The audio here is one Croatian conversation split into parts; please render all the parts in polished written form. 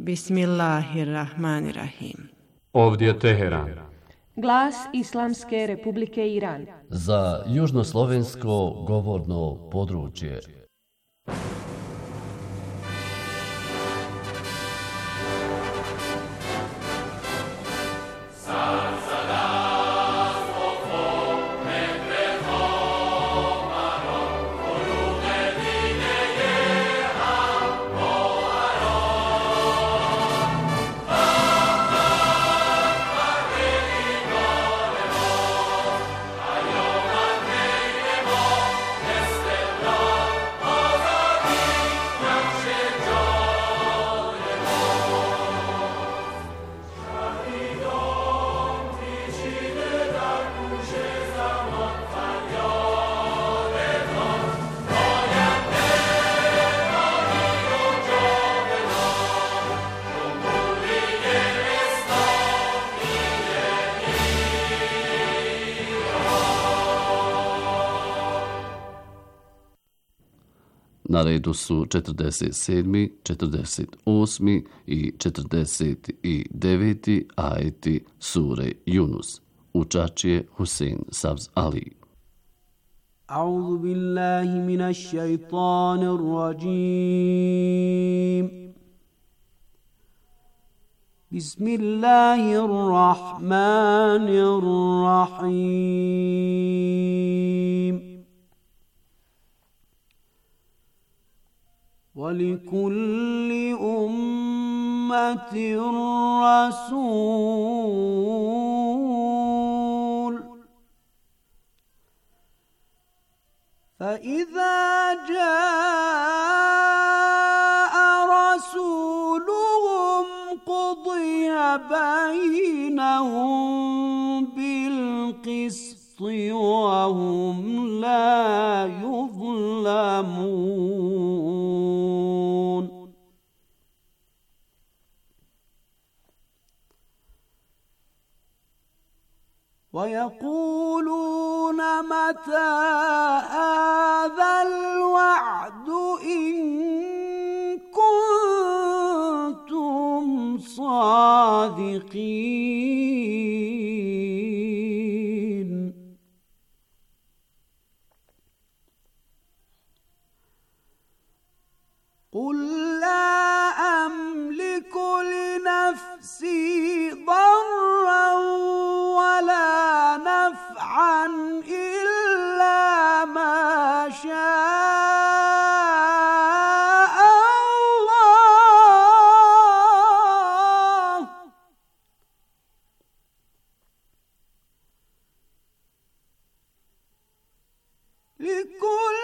Bismillahirrahmanirrahim. Ovdje je Teheran. Glas Islamske Republike Iran. Za južnoslovensko govorno područje. Na redu su 47., 48. i 49. ajeti sure Yunus. Učač je Husein Savz Ali. A'udhu billahi minash shaitanir rajim. Bismillahirrahmanirrahim. وَلِكُلِّ أُمَّةٍ رَّسُولٌ فَإِذَا جَاءَ رَسُولُهُمْ قُضِيَ بَيْنَهُم بِالْقِسْطِ وَهُمْ لَا يُظْلَمُونَ. وَيَقُولُونَ مَتَى هَذَا الْوَعْدُ إِن كُنتُمْ صَادِقِينَ. قُل لَّا أَمْلِكُ لِنَفْسِي ضَرًّا وَلَا نَفْعًا إِلَّا مَا شَاءَ اللَّهُ. لِكُلِّ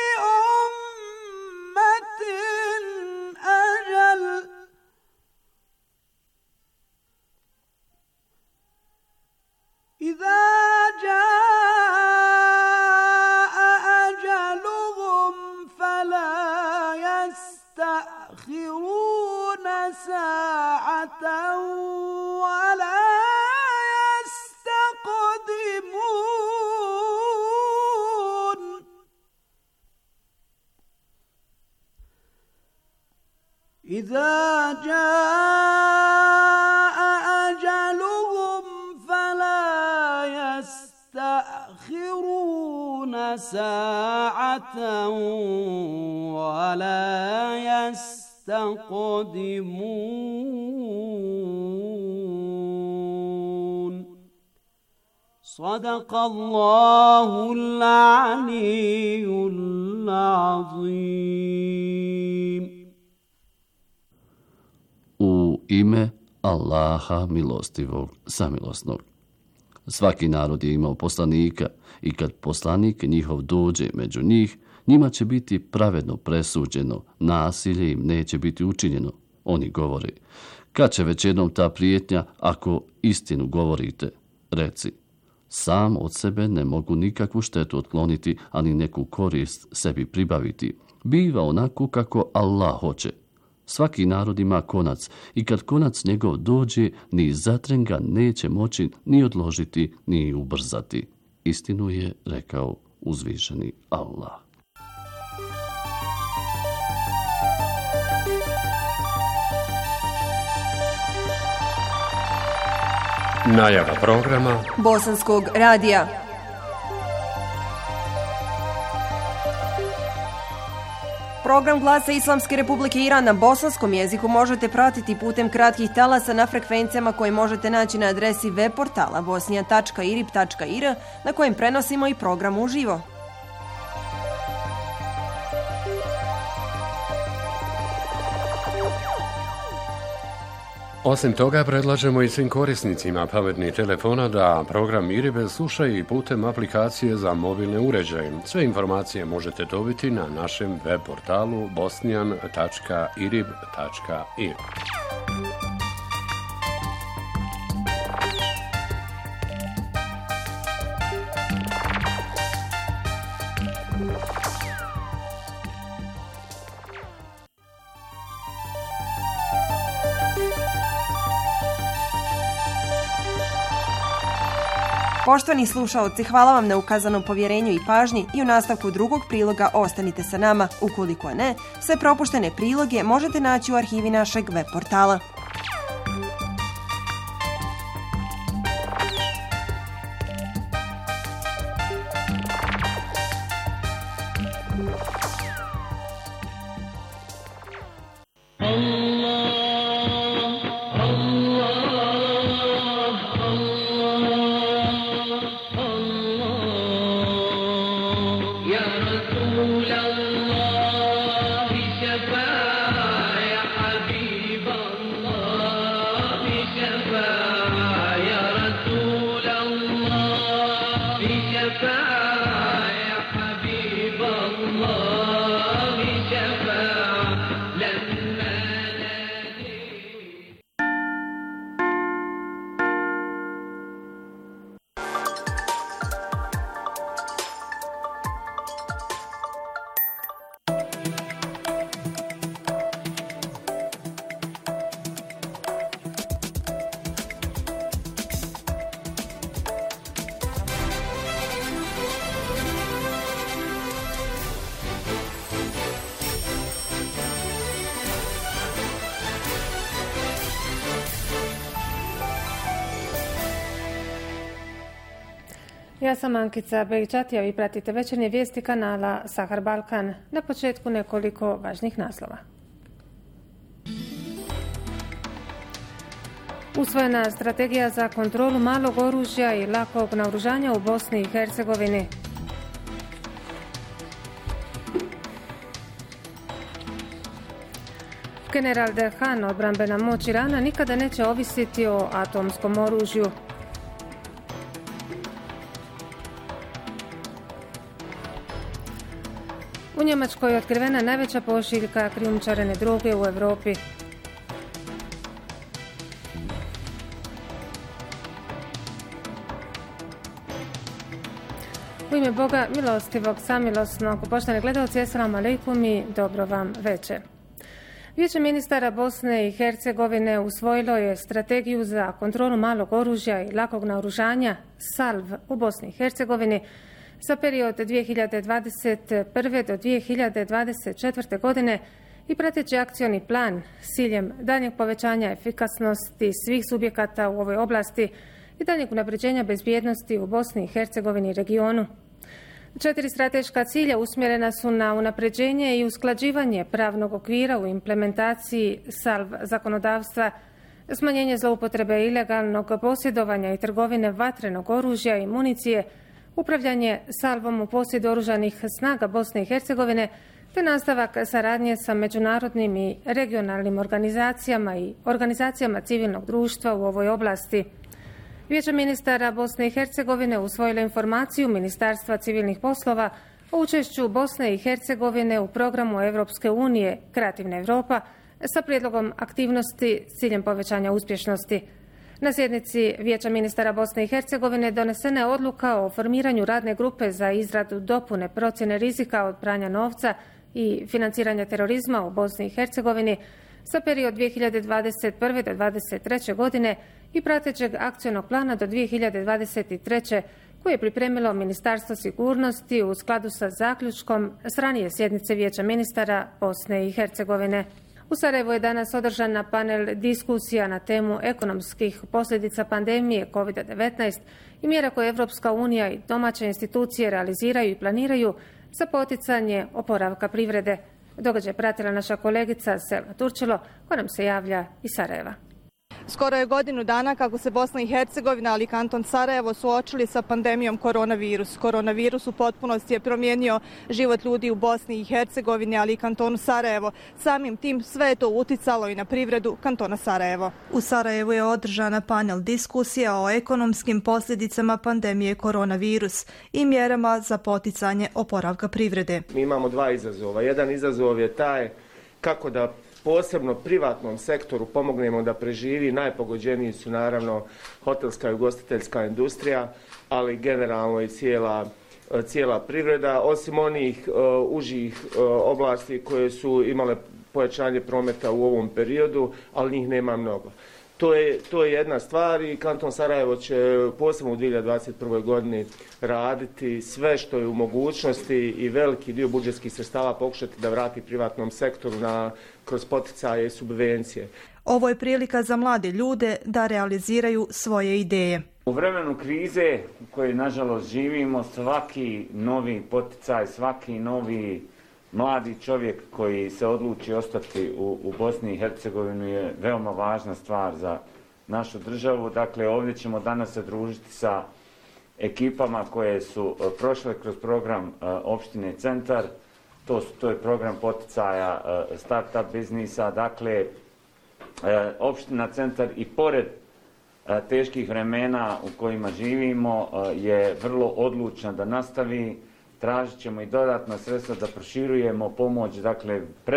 أُمَّةٍ أَجَلٌ إِذَا جَاءَ أَجَلُهُمْ فَلَا يَسْتَأْخِرُونَ سَاعَةً وَلَا يَسْتَقْدِمُونَ. إِذَا جَاءَ أَجَلُهُمْ فَلَا يَسْتَأْخِرُونَ سَاعَةً وَلَا يَسْتَقْدِمُونَ. صدق الله العلي العظيم. U ime Allaha milostivog, samilosnog. Svaki narod je imao poslanika i kad poslanik njihov dođe među njih, njima će biti pravedno presuđeno, nasilje im neće biti učinjeno. Oni govore, kad će već jednom ta prijetnja ako istinu govorite? Reci, sam od sebe ne mogu nikakvu štetu otkloniti, ani neku korist sebi pribaviti. Biva onako kako Allah hoće. Svaki narod ima konac i kad konac njegov dođe, ni zatren ga neće moći ni odložiti, ni ubrzati. Istinu je rekao uzvišeni Allah. Najava programa Bosanskog radija. Program Glasa Islamske Republike Iran na bosanskom jeziku možete pratiti putem kratkih talasa na frekvencijama koje možete naći na adresi web portala bosnija.irib.ir na kojem prenosimo i program uživo. Osim toga, predlažemo i svim korisnicima pametnih telefona da program IRIB slušaju i putem aplikacije za mobilne uređaje. Sve informacije možete dobiti na našem web portalu bosnian.irib.ir. Poštovani slušaoci, hvala vam na ukazanom povjerenju i pažnji i u nastavku drugog priloga ostanite sa nama. Ukoliko ne, sve propuštene priloge možete naći u arhivi našeg web portala. Ja sam Ankica Begićatija, vi pratite večernje vijesti kanala Sahar Balkan. Na početku nekoliko važnih naslova. Usvojena strategija za kontrolu malog oružja i lakog naoružanja u Bosni i Hercegovini. General Dehan, odbrambena moć Irana nikada neće ovisiti o atomskom oružju. U Njemačkoj je otkrivena najveća pošiljka krijumčarene droge u Europi. U ime Boga milostivog, samilosnog, poštovani gledalci, assalamu alejkum i dobro vam večer. Vijeće ministara Bosne i Hercegovine usvojilo je strategiju za kontrolu malog oružja i lakog naoružanja SALV u Bosni i Hercegovini za period 2021. do 2024. godine i prateći akcioni plan s ciljem daljnjeg povećanja efikasnosti svih subjekata u ovoj oblasti i daljnjeg unapređenja bezbjednosti u Bosni i Hercegovini i regionu. 4 strateška cilja usmjerena su na unapređenje i usklađivanje pravnog okvira u implementaciji SALV zakonodavstva, smanjenje zloupotrebe ilegalnog posjedovanja i trgovine vatrenog oružja i municije, upravljanje salvom u posjedu oružanih snaga Bosne i Hercegovine, te nastavak saradnje sa međunarodnim i regionalnim organizacijama i organizacijama civilnog društva u ovoj oblasti. Vijeće ministara Bosne i Hercegovine usvojilo informaciju Ministarstva civilnih poslova o učešću Bosne i Hercegovine u programu Europske unije Kreativna Europa sa prijedlogom aktivnosti s ciljem povećanja uspješnosti. Na sjednici Vijeća ministara Bosne i Hercegovine donesena je odluka o formiranju radne grupe za izradu dopune procjene rizika od pranja novca i financiranja terorizma u Bosni i Hercegovini za period 2021. do 2023. godine i pratećeg akcionog plana do 2023. koje je pripremilo Ministarstvo sigurnosti u skladu sa zaključkom s ranije sjednice Vijeća ministara Bosne i Hercegovine. U Sarajevu je danas održana panel diskusija na temu ekonomskih posljedica pandemije COVID-19 i mjera koje Evropska unija i domaće institucije realiziraju i planiraju za poticanje oporavka privrede. Događaj pratila naša kolegica Selma Turčilo, koja nam se javlja iz Sarajeva. Skoro je godinu dana kako se Bosna i Hercegovina, ali i kanton Sarajevo suočili sa pandemijom koronavirus. Koronavirus u potpunosti je promijenio život ljudi u Bosni i Hercegovini, ali i kantonu Sarajevo. Samim tim sve je to uticalo i na privredu kantona Sarajevo. U Sarajevu je održana panel diskusija o ekonomskim posljedicama pandemije koronavirus i mjerama za poticanje oporavka privrede. Mi imamo dva izazova. Jedan izazov je taj kako da posebno privatnom sektoru pomognemo da preživi. Najpogođeniji su naravno hotelska i ugostiteljska industrija, ali generalno i cijela privreda, osim onih užih oblasti koje su imale pojačanje prometa u ovom periodu, ali njih nema mnogo. To je jedna stvar i kanton Sarajevo će posebno u 2021. godini raditi sve što je u mogućnosti i veliki dio budžetskih sredstava pokušati da vrati privatnom sektoru kroz poticaje i subvencije. Ovo je prilika za mlade ljude da realiziraju svoje ideje. U vremenu krize u kojoj nažalost živimo, svaki novi poticaj, svaki novi mladi čovjek koji se odluči ostati u Bosni i Hercegovini je veoma važna stvar za našu državu. Dakle, ovdje ćemo danas se družiti sa ekipama koje su prošle kroz program opštine Centar. To je program poticaja start-up biznisa. Dakle, opština Centar i pored teških vremena u kojima živimo je vrlo odlučna da nastavi. Tražit ćemo i dodatna sredstva da proširujemo pomoć. Dakle,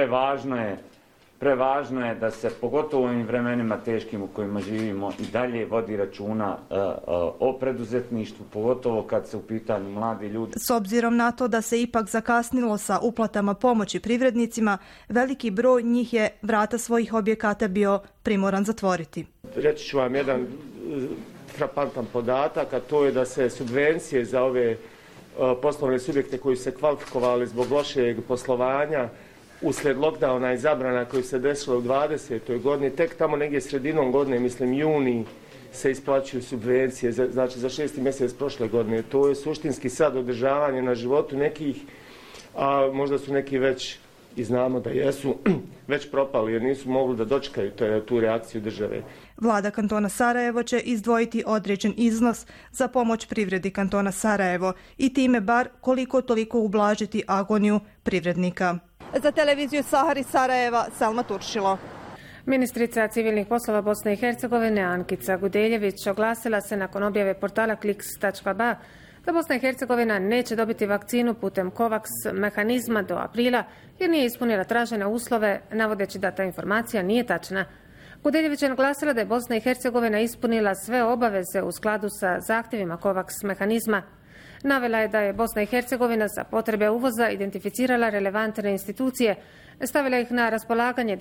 prevažno je da se, pogotovo u ovim vremenima teškim u kojima živimo, i dalje vodi računa o preduzetništvu, pogotovo kad se u pitanju mladi ljudi. S obzirom na to da se ipak zakasnilo sa uplatama pomoći privrednicima, veliki broj njih je vrata svojih objekata bio primoran zatvoriti. Reći ću vam jedan frapantan podatak, a to je da se subvencije za ove poslovne subjekte koji su se kvalifikovali zbog lošeg poslovanja uslijed lockdowna i zabrana koji se desilo u 2020. godini, tek tamo negdje sredinom godine, mislim juni, se isplaćuju subvencije, znači za 6. mjesec prošle godine. To je suštinski sad održavanje na životu nekih, a možda su neki već, i znamo da jesu, već propali jer nisu mogli da dočekaju tu reakciju države. Vlada kantona Sarajevo će izdvojiti određen iznos za pomoć privredi kantona Sarajevo i time bar koliko toliko ublažiti agoniju privrednika. Za televiziju Sahar iz Sarajeva, Selma Turčilo. Ministrica civilnih poslova Bosne i Hercegovine Ankica Gudeljević oglasila se nakon objave portala kliks.ba da Bosna i Hercegovina neće dobiti vakcinu putem COVAX mehanizma do aprila jer nije ispunila tražene uslove, navodeći da ta informacija nije tačna. Gudeljević je naglasila da je Bosna i Hercegovina ispunila sve obaveze u skladu sa zahtjevima COVAX mehanizma. Navela je da je Bosna i Hercegovina za potrebe uvoza identificirala relevantne institucije, stavila ih na raspolaganje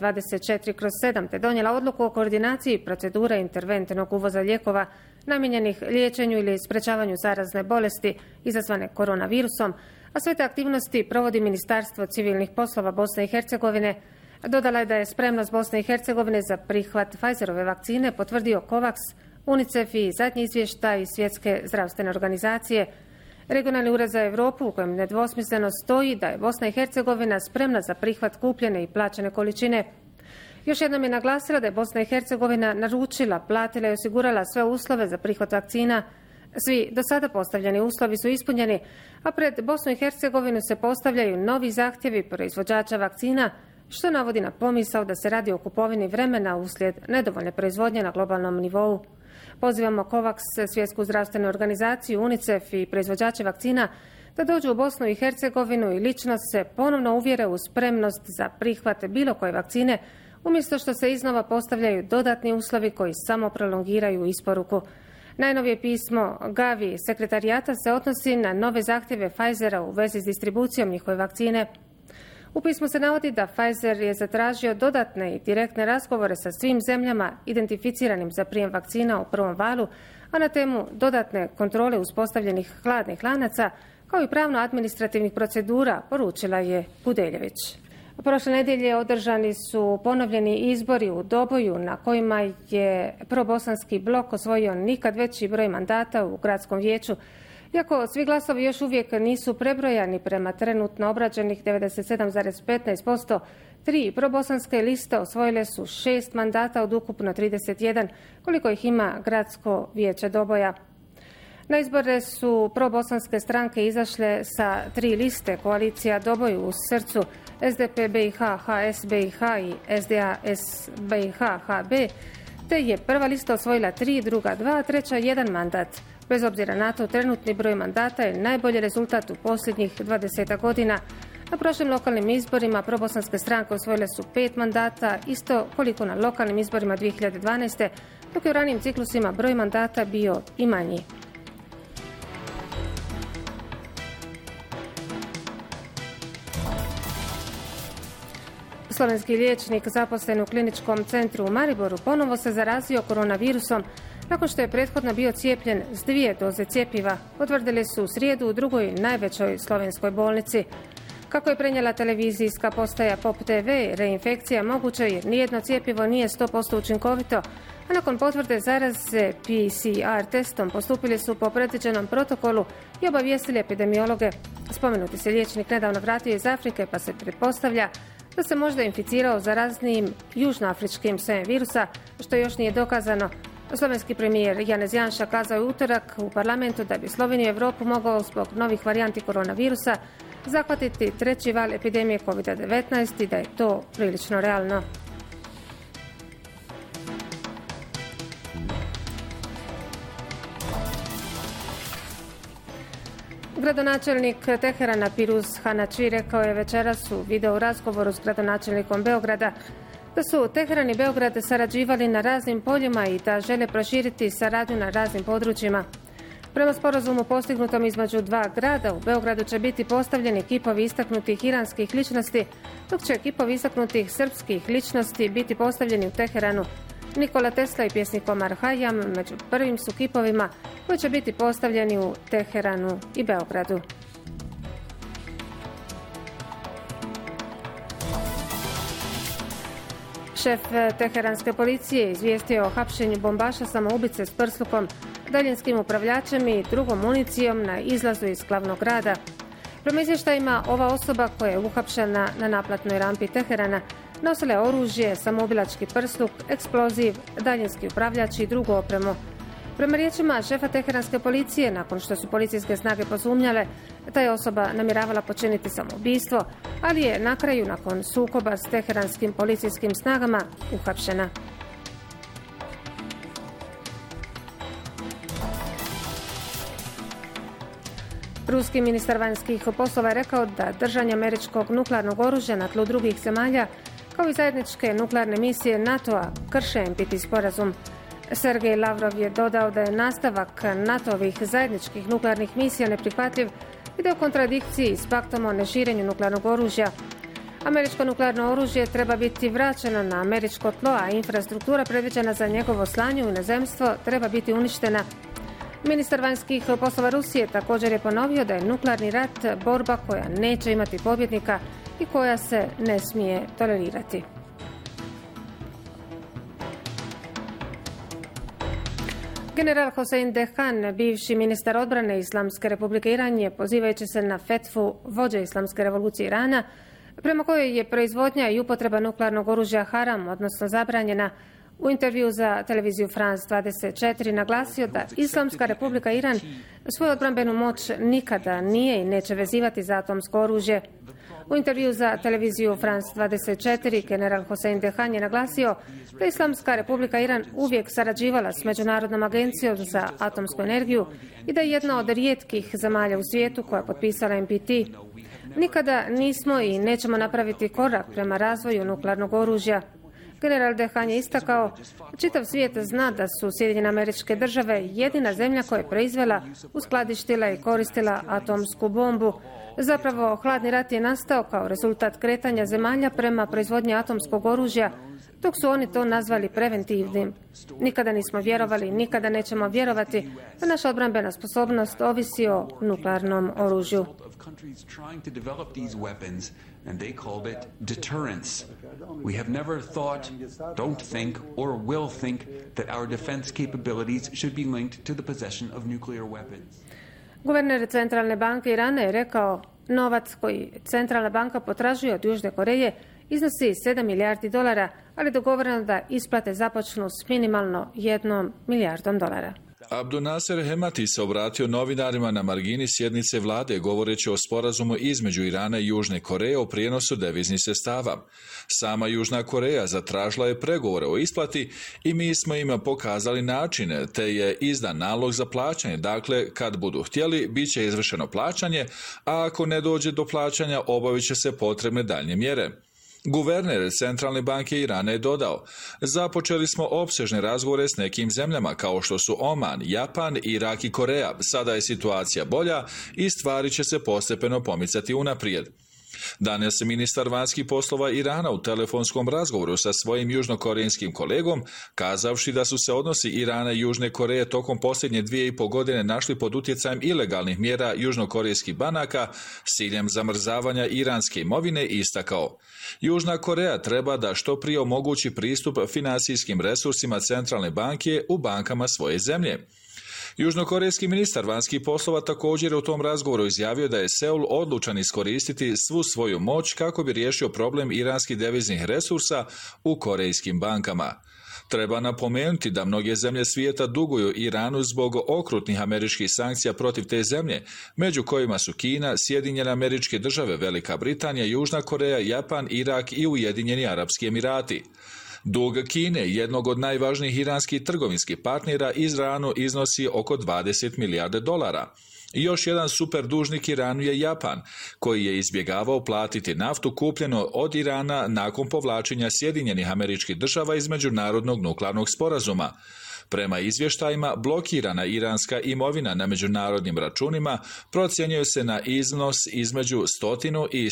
24/7 te donijela odluku o koordinaciji procedure interventnog uvoza lijekova namijenjenih liječenju ili sprečavanju zarazne bolesti izazvane koronavirusom, a sve te aktivnosti provodi Ministarstvo civilnih poslova Bosne i Hercegovine. Dodala je da je spremnost Bosne i Hercegovine za prihvat Pfizerove vakcine potvrdio COVAX, UNICEF i zadnji izvještaj Svjetske zdravstvene organizacije. Regionalni ured za Europu u kojem nedvosmisleno stoji da je Bosna i Hercegovina spremna za prihvat kupljene i plaćene količine. Još jednom je naglasila da je Bosna i Hercegovina naručila, platila i osigurala sve uslove za prihvat vakcina. Svi do sada postavljeni uslovi su ispunjeni, a pred Bosnu i Hercegovinu se postavljaju novi zahtjevi proizvođača vakcina, što navodi na pomisao da se radi o kupovini vremena uslijed nedovoljne proizvodnje na globalnom nivou. Pozivamo COVAX, Svjetsku zdravstvenu organizaciju, UNICEF i proizvođače vakcina da dođu u Bosnu i Hercegovinu i lično se ponovno uvjere u spremnost za prihvat bilo koje vakcine, umjesto što se iznova postavljaju dodatni uslovi koji samo prolongiraju isporuku. Najnovije pismo Gavi sekretarijata se odnosi na nove zahtjeve Pfizera u vezi s distribucijom njihove vakcine. U pismu se navodi da Pfizer je zatražio dodatne i direktne razgovore sa svim zemljama identificiranim za prijem vakcina u prvom valu, a na temu dodatne kontrole uspostavljenih hladnih lanaca, kao i pravno-administrativnih procedura, poručila je Gudeljević. Prošle nedjelje održani su ponovljeni izbori u Doboju na kojima je probosanski blok osvojio nikad veći broj mandata u gradskom vijeću. Iako svi glasovi još uvijek nisu prebrojani prema trenutno obrađenih 97,15%, 3 probosanske liste osvojile su 6 mandata od ukupno 31, koliko ih ima gradsko vijeće Doboja. Na izbore su probosanske stranke izašle sa 3 liste: koalicija Doboj u srcu, SDP BiH, HS BiH i SDAS BiH HB, te je prva lista osvojila 3, druga 2, treća 1 mandat. Bez obzira na to, trenutni broj mandata je najbolji rezultat u posljednjih 20 godina. Na prošlim lokalnim izborima probosanske stranke osvojile su 5 mandata, isto koliko na lokalnim izborima 2012. dok je u ranijim ciklusima broj mandata bio i manji. Slovenski liječnik zaposlen u kliničkom centru u Mariboru ponovo se zarazio koronavirusom nakon što je prethodno bio cijepljen s 2 doze cjepiva, potvrdili su u srijedu u drugoj najvećoj slovenskoj bolnici. Kako je prenijela televizijska postaja Pop TV, reinfekcija moguća jer nijedno cjepivo nije 100% učinkovito, a nakon potvrde zaraze PCR testom postupili su po predviđenom protokolu i obavijestili epidemiologe. Spomenuti se liječnik nedavno vratio iz Afrike pa se pretpostavlja da se možda inficirao zaraznijim južnoafričkim sojem virusa, što još nije dokazano. Slovenski premijer Janez Janša kazao je utorak u parlamentu da bi Sloveniju i Europu mogao zbog novih varijanti koronavirusa zahvatiti 3. val epidemije COVID-19 i da je to prilično realno. Gradonačelnik Teherana Piruz Hanači rekao je večeras u video razgovoru s gradonačelnikom Beograda da su Teheran i Beograd sarađivali na raznim poljima i da žele proširiti saradnju na raznim područjima. Prema sporazumu postignutom između 2 grada, u Beogradu će biti postavljeni kipovi istaknutih iranskih ličnosti, dok će kipovi istaknutih srpskih ličnosti biti postavljeni u Teheranu. Nikola Tesla i pjesnik Omar Khayyam među prvim su kipovima koji će biti postavljeni u Teheranu i Beogradu. Šef teheranske policije izvijestio o hapšenju bombaša samoubice s prslukom, daljinskim upravljačem i drugom municijom na izlazu iz glavnog grada. Prema izvještajima, ova osoba koja je uhapšena na naplatnoj rampi Teherana nosila je oružje, samoubilački prsluk, eksploziv, daljinski upravljač i drugu opremu. Prema riječima šefa teheranske policije, nakon što su policijske snage posumnjale, ta je osoba namjeravala počiniti samoubistvo, ali je na kraju, nakon sukoba s teheranskim policijskim snagama, uhapšena. Ruski ministar vanjskih poslova je rekao da držanje američkog nuklearnog oružja na tlu drugih zemalja, kao i zajedničke nuklearne misije NATO-a, krše NPT sporazum. Sergej Lavrov je dodao da je nastavak NATO-ovih zajedničkih nuklearnih misija neprihvatljiv i da je u kontradikciji s paktom o neširenju nuklearnog oružja. Američko nuklearno oružje treba biti vraćeno na američko tlo, a infrastruktura predviđena za njegovo slanje u inozemstvo treba biti uništena. Ministar vanjskih poslova Rusije također je ponovio da je nuklearni rat borba koja neće imati pobjednika i koja se ne smije tolerirati. General Hossein Dehan, bivši ministar odbrane Islamske republike Iran, je, pozivajući se na fetvu vođe Islamske revolucije Irana, prema kojoj je proizvodnja i upotreba nuklearnog oružja haram, odnosno zabranjena, u intervju za televiziju France 24 naglasio da Islamska republika Iran svoju odbrambenu moć nikada nije i neće vezivati za atomsko oružje. U intervju za televiziju France 24 general Hossein Dehan je naglasio da Islamska republika Iran uvijek sarađivala s Međunarodnom agencijom za atomsku energiju i da je jedna od rijetkih zemalja u svijetu koja je potpisala NPT. Nikada nismo i nećemo napraviti korak prema razvoju nuklearnog oružja. General Dehan je istakao, čitav svijet zna da su Sjedinjene Američke Države jedina zemlja koja je proizvela, uskladištila i koristila atomsku bombu. Zapravo, hladni rat je nastao kao rezultat kretanja zemalja prema proizvodnji atomskog oružja, dok su oni to nazvali preventivnim. Nikada nismo vjerovali, nikada nećemo vjerovati da naša odbrambena sposobnost ovisi o nuklearnom oružju. countries trying to develop these weapons, and they called it deterrence. We have never thought, don't think, or will think that our defense capabilities should be linked to the possession of nuclear weapons. Guverner Centralne banke Irana je rekao, novac koji Centralna banka potražuje od Južne Koreje iznosi $7 milijardi, ali dogovoreno da isplate započnu s minimalno $1 milijardom. Abdunasser Hemati se obratio novinarima na margini sjednice vlade govoreći o sporazumu između Irana i Južne Koreje o prijenosu deviznih sredstava. Sama Južna Koreja zatražila je pregovore o isplati i mi smo im pokazali načine, te je izdan nalog za plaćanje. Dakle, kad budu htjeli, bit će izvršeno plaćanje, a ako ne dođe do plaćanja, obavit će se potrebne daljnje mjere. Guverner Centralne banke Irana je dodao, započeli smo opsežne razgovore s nekim zemljama kao što su Oman, Japan, Irak i Koreja. Sada je situacija bolja i stvari će se postepeno pomicati unaprijed. Danas ministar vanjskih poslova Irana u telefonskom razgovoru sa svojim južnokorejskim kolegom, kazavši da su se odnosi Irana i Južne Koreje tokom posljednje 2,5 godine našli pod utjecajem ilegalnih mjera južnokorejskih banaka s ciljem zamrzavanja iranske imovine, istakao. Južna Koreja treba da što prije omogući pristup financijskim resursima Centralne banke u bankama svoje zemlje. Južnokorejski ministar vanjskih poslova također je u tom razgovoru izjavio da je Seul odlučan iskoristiti svu svoju moć kako bi riješio problem iranskih deviznih resursa u korejskim bankama. Treba napomenuti da mnoge zemlje svijeta duguju Iranu zbog okrutnih američkih sankcija protiv te zemlje, među kojima su Kina, Sjedinjene Američke Države, Velika Britanija, Južna Koreja, Japan, Irak i Ujedinjeni Arapski Emirati. Dug Kine, jednog od najvažnijih iranskih trgovinskih partnera, Iranu iznosi oko $20 milijardi. I još jedan super dužnik Iranu je Japan, koji je izbjegavao platiti naftu kupljenu od Irana nakon povlačenja Sjedinjenih Američkih Država iz međunarodnog nuklearnog sporazuma. Prema izvještajima, blokirana iranska imovina na međunarodnim računima procjenjuje se na iznos između 100 i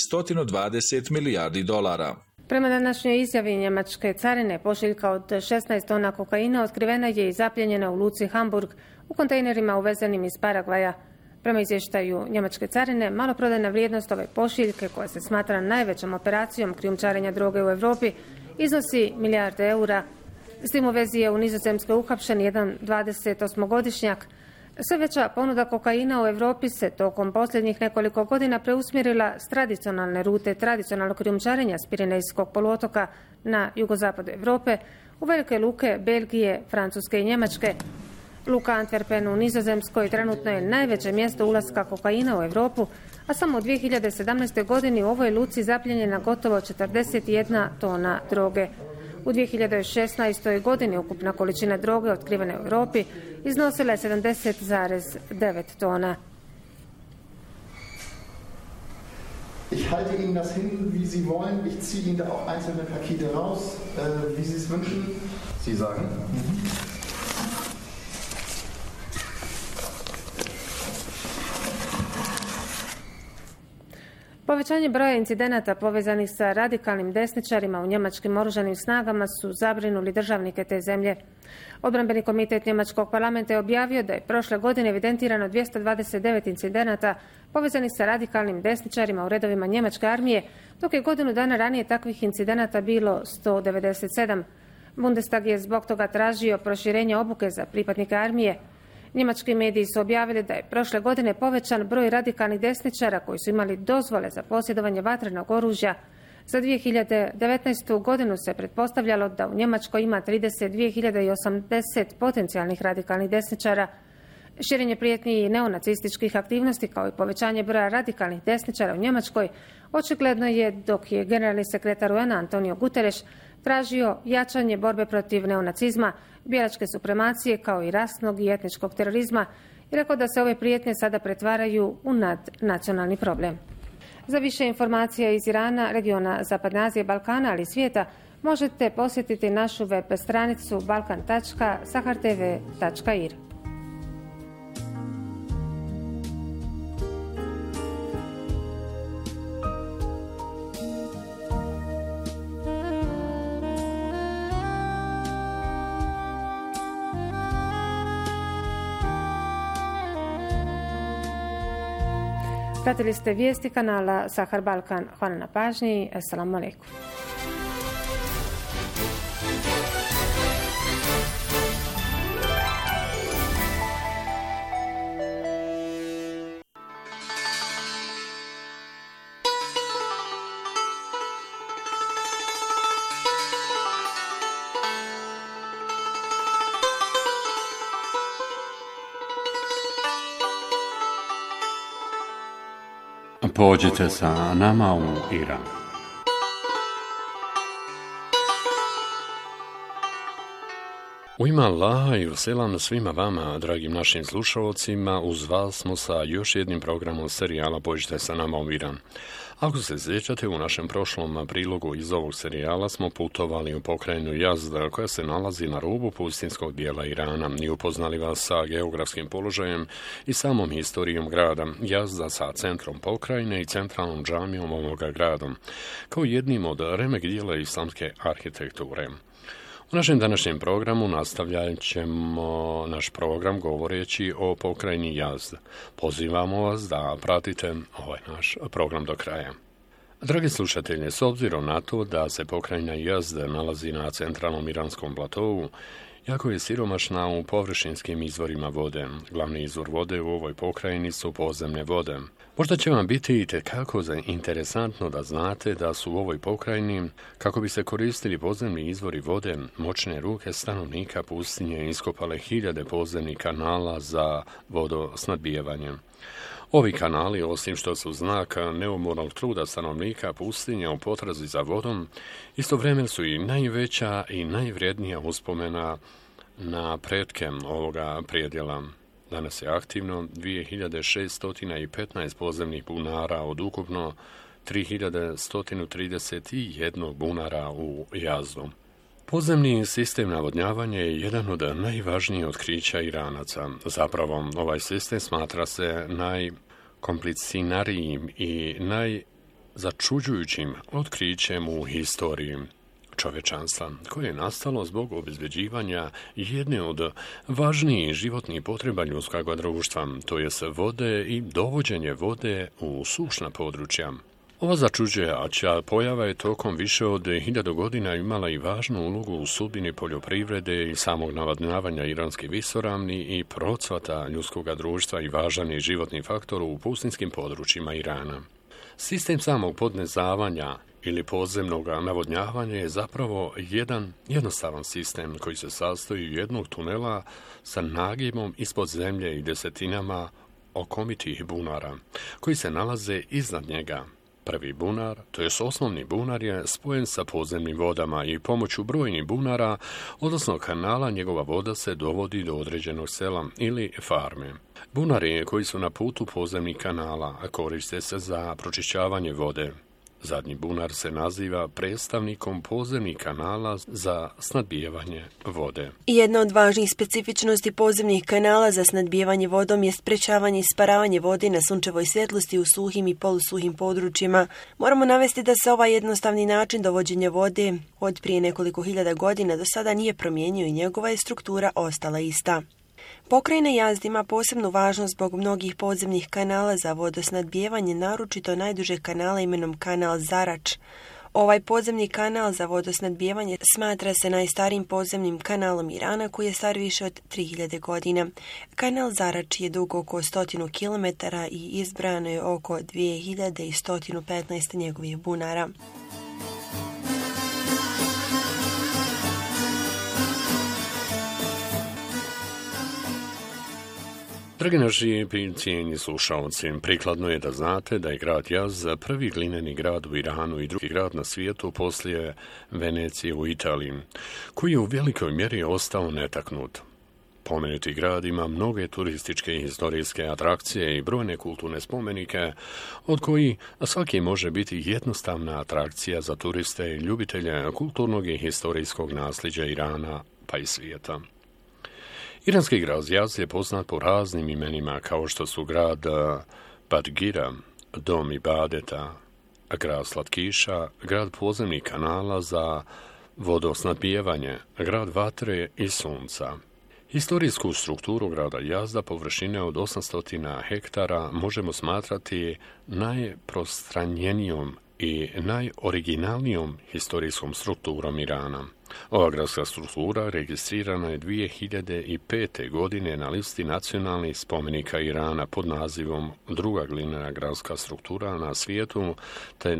120 milijardi dolara. Prema današnjoj izjavi njemačke carine, pošiljka od 16 tona kokaina otkrivena je i zapljenjena u luci Hamburg u kontejnerima uvezenim iz Paragvaja. Prema izvještaju njemačke carine, maloprodajna vrijednost ove pošiljke, koja se smatra najvećom operacijom krijumčarenja droge u Europi, iznosi milijarde eura. S tim u vezi je u Nizozemskoj uhapšen jedan 28-godišnjak. Sve veća ponuda kokaina u Europi se tokom posljednjih nekoliko godina preusmjerila s tradicionalne rute tradicionalnog krijumčarenja s Pirenejskog poluotoka na jugozapadu Europe u velike luke Belgije, Francuske i Njemačke. Luka Antwerpen u Nizozemskoj trenutno je najveće mjesto ulaska kokaina u Europu, a samo u 2017. godini u ovoj luci zapljenjena gotovo 41 tona droge. U 2016. godini ukupna količina droge otkrivene u Europi iznosila je 70,9 tona. Ich halte Ihnen das hin, wie Sie wollen. Ich ziehe Ihnen da auch einzelne Pakete raus, wie Sie es wünschen. Sie sagen. Povećanje broja incidenata povezanih sa radikalnim desničarima u njemačkim oružanim snagama su zabrinuli državnike te zemlje. Odbrambeni komitet njemačkog parlamenta je objavio da je prošle godine evidentirano 229 incidenata povezanih sa radikalnim desničarima u redovima njemačke armije, dok je godinu dana ranije takvih incidenata bilo 197. Bundestag je zbog toga tražio proširenje obuke za pripadnike armije. Njemački mediji su objavili da je prošle godine povećan broj radikalnih desničara koji su imali dozvole za posjedovanje vatrenog oružja. Za 2019. godinu se pretpostavljalo da u Njemačkoj ima 32.080 potencijalnih radikalnih desničara. Širenje prijetnji i neonacističkih aktivnosti kao i povećanje broja radikalnih desničara u Njemačkoj očigledno je dok je generalni sekretar UN Antonio Guterres tražio jačanje borbe protiv neonacizma, bjelačke supremacije kao i rasnog i etničkog terorizma i rekao da se ove prijetnje sada pretvaraju u nadnacionalni problem. Za više informacija iz Irana, regiona Zapadne Azije, Balkana ali i svijeta možete posjetiti našu web stranicu balkan.sahartv.ir. Pratili ste vijesti kanala Sahar Balkan. Hvala na pažnji. Assalamu alaikum. Pođite sa nama u Iran. U ime Allaha i selam svima vama, dragim našim slušalcima, uz vas smo sa još jednim programom serijala Pođite sa nama u Iran. Ako se sjećate, u našem prošlom prilogu iz ovog serijala smo putovali u pokrajinu Yazd, koja se nalazi na rubu pustinskog dijela Irana, i upoznali vas sa geografskim položajem i samom historijom grada Yazda, sa centrom pokrajine i centralnom džamijom ovoga grada, kao jednim od remek dijela islamske arhitekture. U našem današnjem programu nastavljat ćemo naš program govoreći o pokrajini Yazd. Pozivamo vas da pratite ovaj naš program do kraja. Dragi slušatelji, s obzirom na to da se pokrajina Yazd nalazi na centralnom iranskom platovu, jako je siromašna u površinskim izvorima vode. Glavni izvor vode u ovoj pokrajini su podzemne vode. Možda će vam biti itekako interesantno da znate da su u ovoj pokrajini, kako bi se koristili podzemni izvori vode, moćne ruke stanovnika pustinje iskopale hiljade podzemnih kanala za vodosnabdijevanje. Ovi kanali, osim što su znak neumornog truda stanovnika pustinja u potrazi za vodom, istovremeno su i najveća i najvrijednija uspomena na pretke ovoga prijedjela. Danas je aktivno 2615 podzemnih bunara od ukupno 3131 bunara u Yazdu. Podzemni sistem navodnjavanja je jedan od najvažnijih otkrića Iranaca. Zapravo, ovaj sistem smatra se najkompliciranijim i najzačuđujućim otkrićem u historiji čovječanstva, koje je nastalo zbog obezbeđivanja jedne od važnijih životnih potreba ljudskog društva, to jest vode i dovođenje vode u sušna područja. Ova začuđujuća pojava je tokom više od 1000 godina imala i važnu ulogu u sudbini poljoprivrede i samog navodnjavanja iranske visoravni i procvata ljudskog društva i važan je životni faktor u pustinskim područjima Irana. Sistem samog podnezavanja ili podzemnog navodnjavanja je zapravo jedan jednostavan sistem koji se sastoji jednog tunela sa nagibom ispod zemlje i desetinama okomitih bunara, koji se nalaze iznad njega. Prvi bunar, to je osnovni bunar, je spojen sa podzemnim vodama i pomoću brojnih bunara, odnosno kanala, njegova voda se dovodi do određenog sela ili farme. Bunari koji su na putu podzemnih kanala koriste se za pročišćavanje vode. Zadnji bunar se naziva predstavnikom podzemnih kanala za snadbijevanje vode. Jedna od važnijih specifičnosti podzemnih kanala za snadbijevanje vodom je sprečavanje i isparavanje vode na sunčevoj svjetlosti u suhim i polusuhim područjima. Moramo navesti da se ovaj jednostavni način dovođenja vode od prije nekoliko hiljada godina do sada nije promijenio i njegova je struktura ostala ista. Pokrajina Yazd ima posebnu važnost zbog mnogih podzemnih kanala za vodosnadbijevanje, naročito najdužeg kanala imenom kanal Zarač. Ovaj podzemni kanal za vodosnadbijevanje smatra se najstarijim podzemnim kanalom Irana, koji je star više od 3000 godina. Kanal Zarač je dug oko 100 km i izbrano je oko 2115 njegovih bunara. Dragi naši cijenjeni slušalci, prikladno je da znate da je grad Yazd prvi glineni grad u Iranu i drugi grad na svijetu poslije Venecije u Italiji, koji je u velikoj mjeri ostao netaknut. Pomenuti grad ima mnoge turističke i historijske atrakcije i brojne kulturne spomenike, od kojih svaki može biti jednostavna atrakcija za turiste i ljubitelje kulturnog i historijskog nasljeđa Irana pa i svijeta. Iranski grad Yazd je poznat po raznim imenima, kao što su grad Badgira, dom ibadeta, grad slatkiša, grad podzemnih kanala za vodosnadbijevanje, grad vatre i sunca. Historijsku strukturu grada Jazda površine od 800 hektara možemo smatrati najprostranjenijom i najoriginalnijom historijskom strukturom Irana. Ova gradska struktura registrirana je 2005. godine na listi nacionalnih spomenika Irana pod nazivom druga glinena gradska struktura na svijetu, te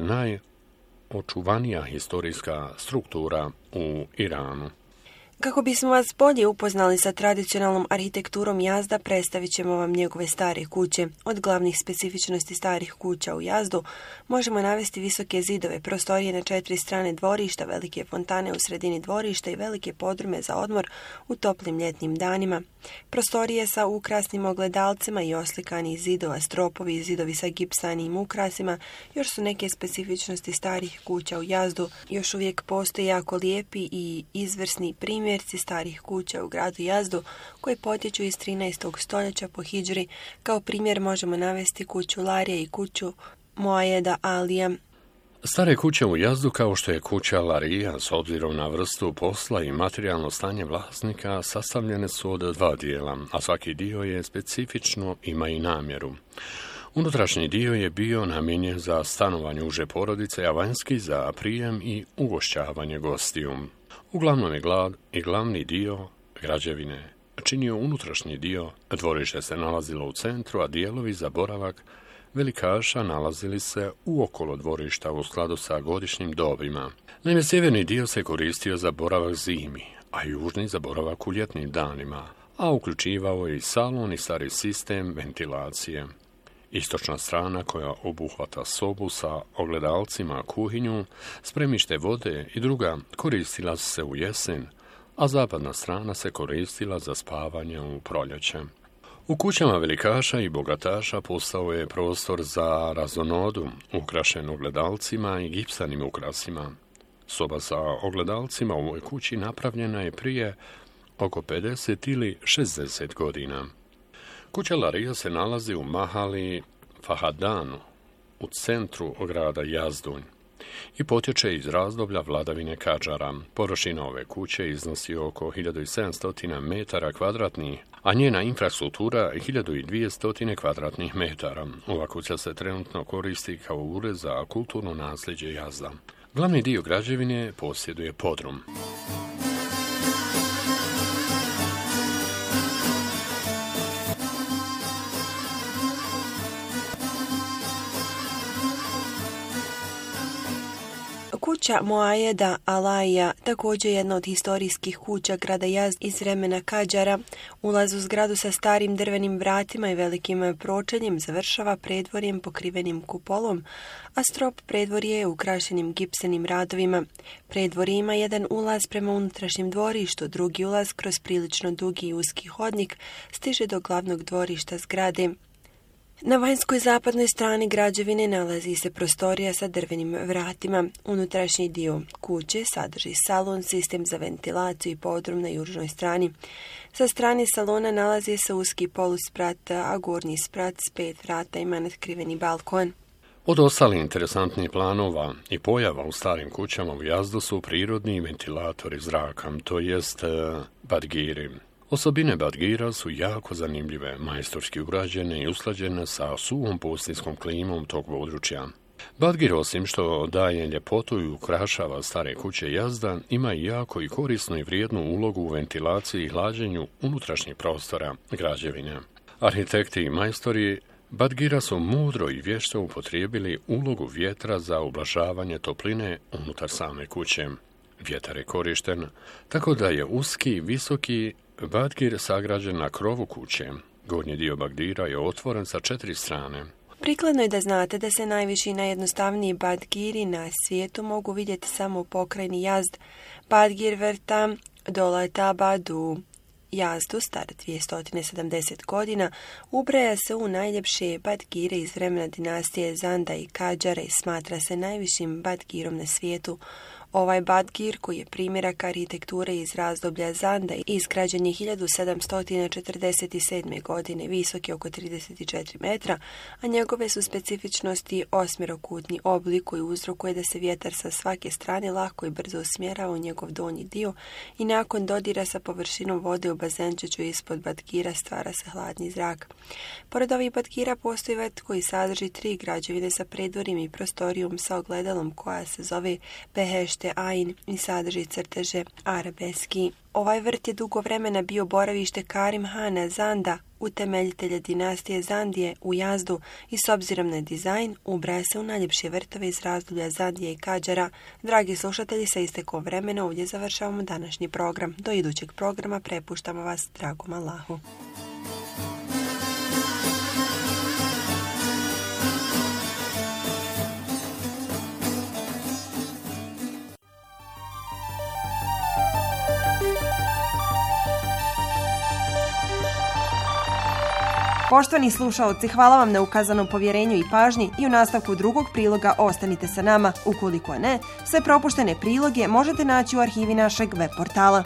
najočuvanija historijska struktura u Iranu. Kako bismo vas bolje upoznali sa tradicionalnom arhitekturom Jazda, predstavit ćemo vam njegove stare kuće. Od glavnih specifičnosti starih kuća u Jazdu možemo navesti visoke zidove, prostorije na 4 strane dvorišta, velike fontane u sredini dvorišta i velike podrume za odmor u toplim ljetnim danima. Prostorije sa ukrasnim ogledalcima i oslikanih zidova, stropovi i zidovi sa gipsanim ukrasima još su neke specifičnosti starih kuća u Jazdu. Još uvijek postoje jako lijepi i izvrsni primjerci starih kuća u gradu Jazdu koji potječu iz 13. stoljeća po hidžri. Kao primjer možemo navesti kuću Larije i kuću Moajeda Alija. Stare kuće u Jazdu, kao što je kuća Larija, s obzirom na vrstu posla i materijalno stanje vlasnika, sastavljene su od 2 dijela, a svaki dio je specifično, ima i namjeru. Unutrašnji dio je bio namijenjen za stanovanje uže porodice, a vanjski za prijem i ugošćavanje gostiju. Uglavnom je glavni dio građevine činio unutrašnji dio, dvorište se nalazilo u centru, a dijelovi za boravak velikaša nalazili se uokolo dvorišta u skladu sa godišnjim dobima. Naime, sjeverni dio se koristio za boravak zimi, a južni za boravak u ljetnim danima, a uključivao je i salon i stari sistem ventilacije. Istočna strana, koja obuhvata sobu sa ogledalcima, kuhinju, spremište vode i druga, koristila se u jesen, a zapadna strana se koristila za spavanje u proljeće. U kućama velikaša i bogataša postao je prostor za razonodu, ukrašen ogledalcima i gipsanim ukrasima. Soba sa ogledalcima u ovoj kući napravljena je prije oko 50 ili 60 godina. Kuća Larija se nalazi u Mahali Fahadanu, u centru grada Jazdunj, i potječe iz razdoblja vladavine Kadžara. Površina ove kuće iznosi oko 1700 metara kvadratnih, a njena infrastruktura 1200 kvadratnih metara. Ova kuća se trenutno koristi kao ured za kulturno nasljeđe Jazda. Glavni dio građevine posjeduje podrum. Kuća Moajeda Alija, također jedna od historijskih kuća grada Jazd iz vremena Kadžara, ulaz u zgradu sa starim drvenim vratima i velikim pročeljem završava predvorjem pokrivenim kupolom, a strop predvorje je ukrašenim gipsenim radovima. Predvorje ima jedan ulaz prema unutrašnjem dvorištu, drugi ulaz kroz prilično dugi i uski hodnik stiže do glavnog dvorišta zgrade. Na vanjskoj zapadnoj strani građevine nalazi se prostorija sa drvenim vratima. Unutrašnji dio kuće sadrži salon, sistem za ventilaciju i podrum na južnoj strani. Sa strane salona nalazi se uski polusprat, a gornji sprat s 5 vrata ima natkriveni balkon. Od ostalih interesantnih planova i pojava u starim kućama u Jazdu su prirodni ventilatori zraka, to jest badgiri. Osobine badgira su jako zanimljive, majstorski urađene i usklađene sa suhom pustinjskom klimom tog područja. Badgir, osim što daje ljepotu i ukrašava stare kuće Jazda, ima i jako i korisnu i vrijednu ulogu u ventilaciji i hlađenju unutrašnjih prostora građevine. Arhitekti i majstori badgira su mudro i vješto upotrijebili ulogu vjetra za ublažavanje topline unutar same kuće. Vjetar je korišten tako da je uski, visoki badgir sagrađen na krovu kuće. Gornji dio badgira je otvoren sa 4 strane. Prikladno je da znate da se najviši i najjednostavniji badgiri na svijetu mogu vidjeti samo u pokrajini Jazd. Badgir vrta Dolatabad u Jazdu, star 270 godina, ubraja se u najljepše badgire iz vremena dinastije Zanda i Kadžara i smatra se najvišim badgirom na svijetu. Ovaj Badgir, koji je primjerak arhitekture iz razdoblja Zanda, izgrađen je 1747. godine, visok je oko 34 metra, a njegove su specifičnosti osmerokutni oblik koji uzrokuje da se vjetar sa svake strane lako i brzo usmjerava u njegov donji dio i nakon dodira sa površinom vode u bazenčiću ispod Badgira stvara se hladni zrak. Pored ovih Badgira postoji vrt koji sadrži 3 građevine sa predvorjem i prostorijom sa ogledalom koja se zove Behešte Ain i sadrži crteže arabeski. Ovaj vrt je dugo vremena bio boravište Karim Hana Zanda, utemeljitelja dinastije Zandije u Jazdu i s obzirom na dizajn ubraja se u najljepše vrtove iz razdoblja Zandije i Kadžara. Dragi slušatelji, sa istekom vremena ovdje završavamo današnji program. Do idućeg programa prepuštamo vas dragom Allahu. Poštovani slušaoci, hvala vam na ukazanom povjerenju i pažnji i u nastavku drugog priloga ostanite sa nama. Ukoliko ne, sve propuštene priloge možete naći u arhivi našeg web portala.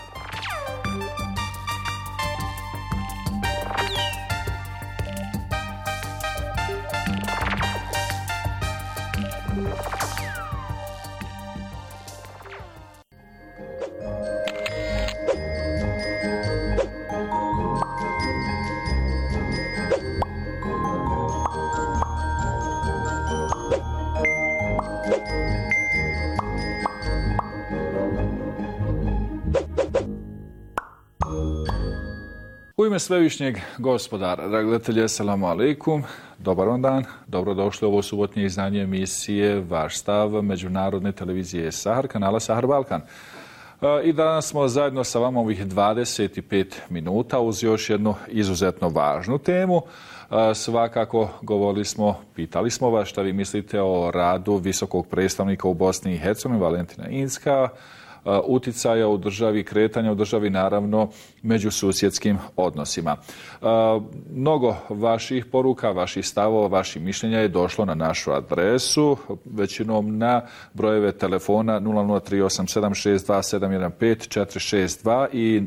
U ime Svevišnjeg Gospodara, dragi gledatelji, assalamu alaikum, dobar vam dan, dobrodošli u ovo subotnje izdanje emisije Vaš stav Međunarodne televizije Sahar, kanala Sahar Balkan. I danas smo zajedno sa vama ovih 25 minuta uz još jednu izuzetno važnu temu. Svakako govorili smo, pitali smo vas šta vi mislite o radu visokog predstavnika u Bosni i Hercegovini, Valentina Inzka, uticaja u državi, kretanja u državi, naravno međususjedskim odnosima. Mnogo vaših poruka, vaših stavova, vaših mišljenja je došlo na našu adresu, većinom na brojeve telefona 0038762715462 i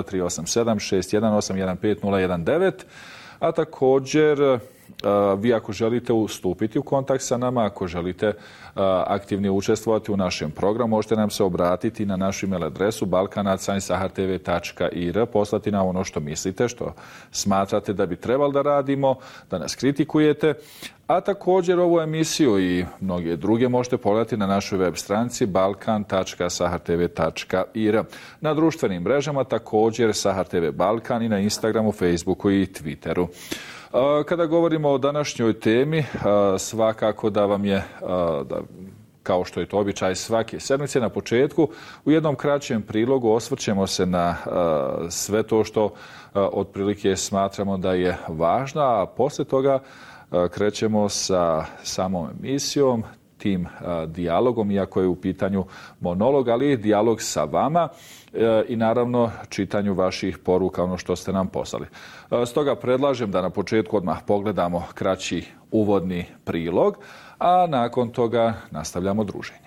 0038761815019, a također vi ako želite ustupiti u kontakt sa nama, ako želite aktivnije učestvovati u našem programu, možete nam se obratiti na našu email adresu balkan@sahartv.ir, poslati nam ono što mislite, što smatrate da bi trebali da radimo, da nas kritikujete, a također ovu emisiju i mnoge druge možete pogledati na našoj web stranici balkan.sahartv.ir. Na društvenim mrežama također Sahar TV Balkan i na Instagramu, Facebooku i Twitteru. Kada govorimo o današnjoj temi, svakako da vam je, kao što je to običaj svake sedmice, na početku u jednom kraćem prilogu osvrćemo se na sve to što otprilike smatramo da je važno, a poslije toga krećemo sa samom emisijom, tim dijalogom, iako je u pitanju monolog, ali i dijalog sa vama i naravno čitanju vaših poruka, ono što ste nam poslali. Stoga predlažem da na početku odmah pogledamo kraći uvodni prilog, a nakon toga nastavljamo druženje.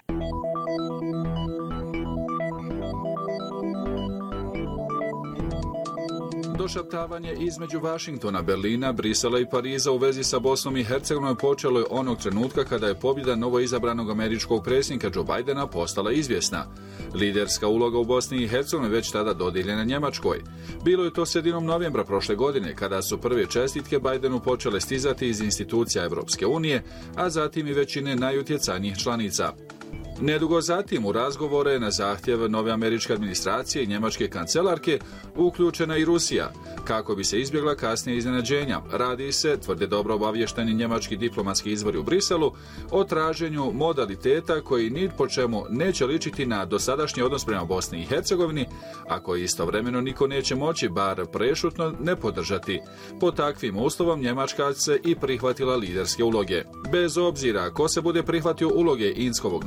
Došaptavanje između Vašingtona, Berlina, Brisela i Pariza u vezi sa Bosnom i Hercegovinom počelo je onog trenutka kada je pobjeda novoizabranog američkog predsjednika Joe Bidena postala izvjesna. Liderska uloga u Bosni i Hercegovini već tada dodijeljena Njemačkoj. Bilo je to sredinom novembra prošle godine kada su prve čestitke Bidenu počele stizati iz institucija Europske unije, a zatim i većine najutjecajnijih članica. Nedugo zatim u razgovore na zahtjev nove američke administracije i njemačke kancelarke uključena i Rusija, kako bi se izbjegla kasnije iznenađenja. Radi se, tvrde dobro obavješteni njemački diplomatski izvori u Briselu, o traženju modaliteta koji ni po čemu neće ličiti na dosadašnji odnos prema Bosni i Hercegovini, a koji istovremeno niko neće moći, bar prešutno, ne podržati. Po takvim uslovom Njemačka se i prihvatila liderske uloge. Bez obzira ko se bude prihvatio uloge Inskovog nasljednika,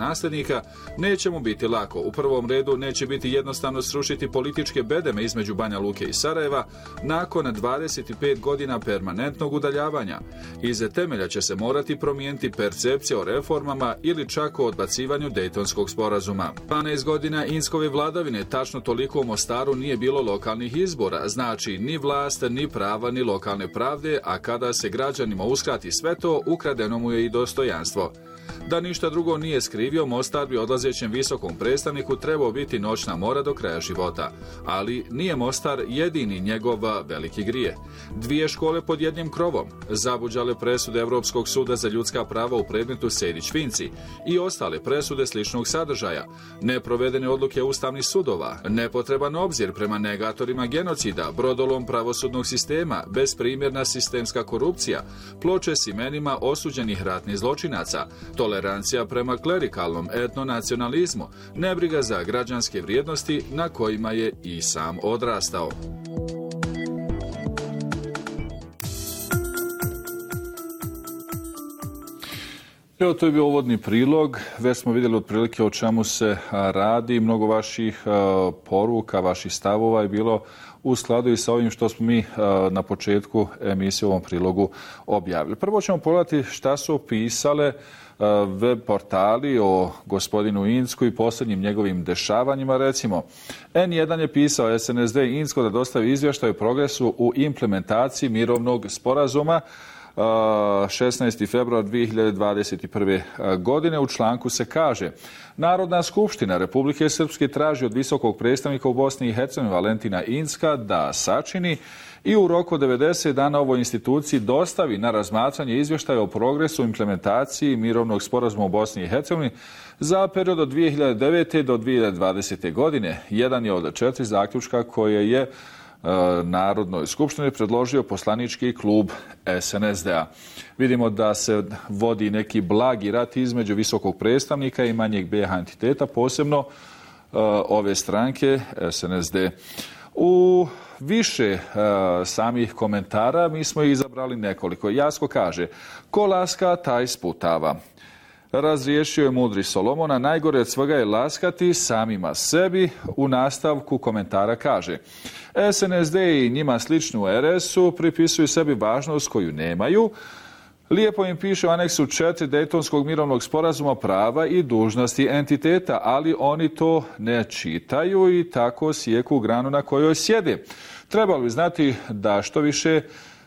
predstavnika, neće mu biti lako. U prvom redu neće biti jednostavno srušiti političke bedeme između Banja Luke i Sarajeva nakon 25 godina permanentnog udaljavanja. Iz temelja će se morati promijeniti percepcija o reformama ili čak o odbacivanju Dejtonskog sporazuma. 12 godina Inskove vladavine, tačno toliko u Mostaru nije bilo lokalnih izbora, znači ni vlast, ni prava, ni lokalne pravde, a kada se građanima uskrati sve to, ukradeno mu je i dostojanstvo. Da ništa drugo nije skrivio, Mostar bi odlazećem visokom predstavniku trebao biti noćna mora do kraja života. Ali nije Mostar jedini njegov veliki grije. 2 škole pod jednim krovom, zabuđale presude Europskog suda za ljudska prava u predmetu Sejdić-Finci i ostale presude sličnog sadržaja, neprovedene odluke ustavnih sudova, nepotreban obzir prema negatorima genocida, brodolom pravosudnog sistema, besprimjerna sistemska korupcija, ploče s imenima osuđenih ratnih zločinaca, tolerancija prema klerikalnom etnonacionalizmu, nebriga za građanske vrijednosti na kojima je i sam odrastao. Evo, to je bio uvodni prilog. Već smo vidjeli otprilike o čemu se radi. Mnogo vaših poruka, vaših stavova je bilo u skladu i sa ovim što smo mi na početku emisije u ovom prilogu objavili. Prvo ćemo pogledati šta su pisale web portali o gospodinu Insku i posljednjim njegovim dešavanjima. Recimo, N1 je pisao SNSD Insko da dostavi izvještaj o progresu u implementaciji mirovnog sporazuma 16. februar 2021. godine. U članku se kaže: Narodna skupština Republike Srpske traži od visokog predstavnika u Bosni i Hercegovini Valentina Inska da sačini i u roku 90 dana ovoj instituciji dostavi na razmatranje izvještaja o progresu u implementaciji mirovnog sporazuma u Bosni i Hercegovini za period od 2009. do 2020. godine. Jedan je od 4 zaključka koje je Narodnoj skupštini predložio poslanički klub SNSD-a. Vidimo da se vodi neki blagi rat između visokog predstavnika i manjeg BiH entiteta, posebno ove stranke SNSD. U više samih komentara mi smo izabrali nekoliko. Jasko kaže: ko laska, taj sputava. Razriješio je mudri Solomona, najgore od svega je laskati samima sebi. U nastavku komentara kaže: SNSD i njima slični u RS-u pripisuju sebi važnost koju nemaju. Lijepo im piše u aneksu 4 Dejtonskog mirovnog sporazuma prava i dužnosti entiteta, ali oni to ne čitaju i tako sjeku granu na kojoj sjede. Trebalo bi znati da što više